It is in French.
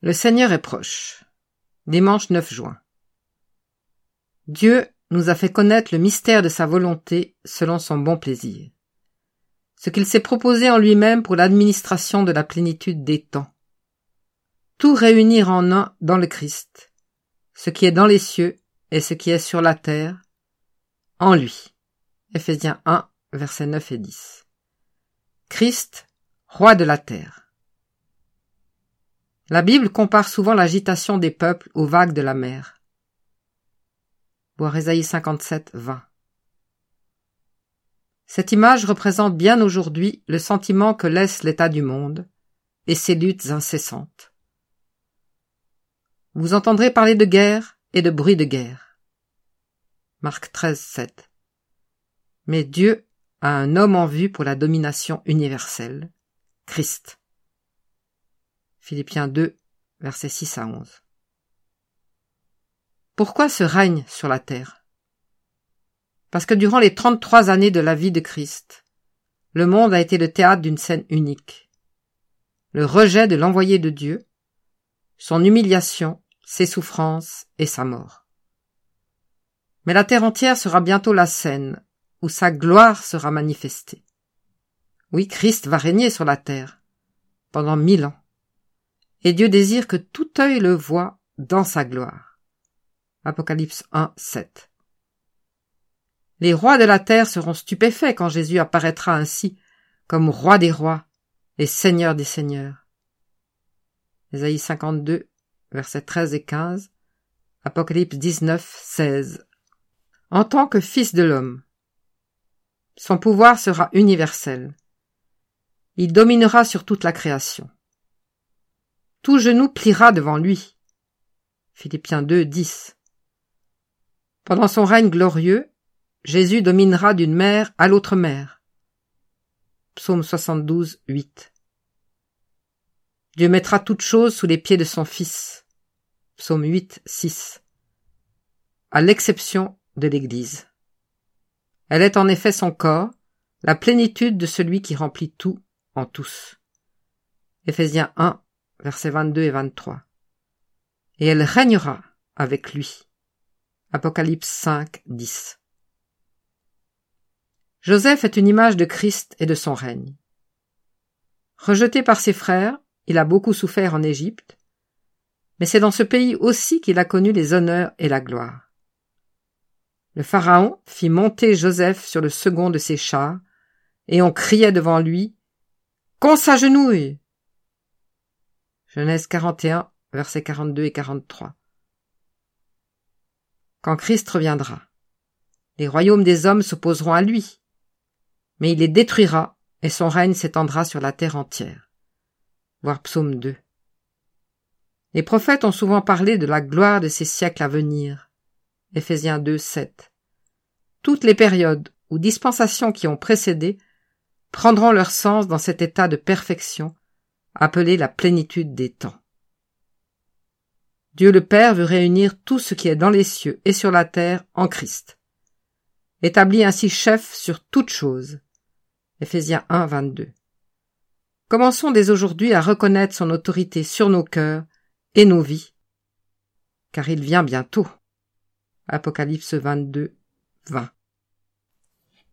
Le Seigneur est proche. Dimanche 9 juin. Dieu nous a fait connaître le mystère de sa volonté selon son bon plaisir. Ce qu'il s'est proposé en lui-même pour l'administration de la plénitude des temps. Tout réunir en un dans le Christ, ce qui est dans les cieux et ce qui est sur la terre, en lui. Ephésiens 1, versets 9 et 10. Christ, roi de la terre. La Bible compare souvent l'agitation des peuples aux vagues de la mer. Voir Ésaïe 57, 20. Cette image représente bien aujourd'hui le sentiment que laisse l'état du monde et ses luttes incessantes. Vous entendrez parler de guerre et de bruit de guerre. Marc 13, 7. Mais Dieu a un homme en vue pour la domination universelle, Christ. Philippiens 2, versets 6 à 11. Pourquoi ce règne sur la terre? Parce que durant les 33 années de la vie de Christ, le monde a été le théâtre d'une scène unique. Le rejet de l'envoyé de Dieu, son humiliation, ses souffrances et sa mort. Mais la terre entière sera bientôt la scène où sa gloire sera manifestée. Oui, Christ va régner sur la terre pendant 1000 ans. Et Dieu désire que tout œil le voie dans sa gloire. Apocalypse 1, 7. Les rois de la terre seront stupéfaits quand Jésus apparaîtra ainsi comme roi des rois et seigneur des seigneurs. Ésaïe 52, versets 13 et 15, Apocalypse 19, 16. En tant que fils de l'homme, son pouvoir sera universel. Il dominera sur toute la création. Tout genou pliera devant lui. Philippiens 2, 10. Pendant son règne glorieux, Jésus dominera d'une mer à l'autre mer. Psaume 72, 8. Dieu mettra toutes choses sous les pieds de son Fils. Psaume 8, 6. À l'exception de l'Église. Elle est en effet son corps, la plénitude de celui qui remplit tout en tous. Ephésiens 1, versets 22 et 23. Et elle régnera avec lui. Apocalypse 5, 10. Joseph est une image de Christ et de son règne. Rejeté par ses frères, il a beaucoup souffert en Égypte, mais c'est dans ce pays aussi qu'il a connu les honneurs et la gloire. Le Pharaon fit monter Joseph sur le second de ses chars, et on criait devant lui « Qu'on s'agenouille !» Genèse 41, versets 42 et 43. Quand Christ reviendra, les royaumes des hommes s'opposeront à lui, mais il les détruira et son règne s'étendra sur la terre entière. Voir Psaume 2. Les prophètes ont souvent parlé de la gloire de ces siècles à venir. Ephésiens 2, 7. Toutes les périodes ou dispensations qui ont précédé prendront leur sens dans cet état de perfection appelé la plénitude des temps. Dieu le Père veut réunir tout ce qui est dans les cieux et sur la terre en Christ. Établi ainsi chef sur toutes choses. Ephésiens 1, 22. Commençons dès aujourd'hui à reconnaître son autorité sur nos cœurs et nos vies, car il vient bientôt. Apocalypse 22, 20.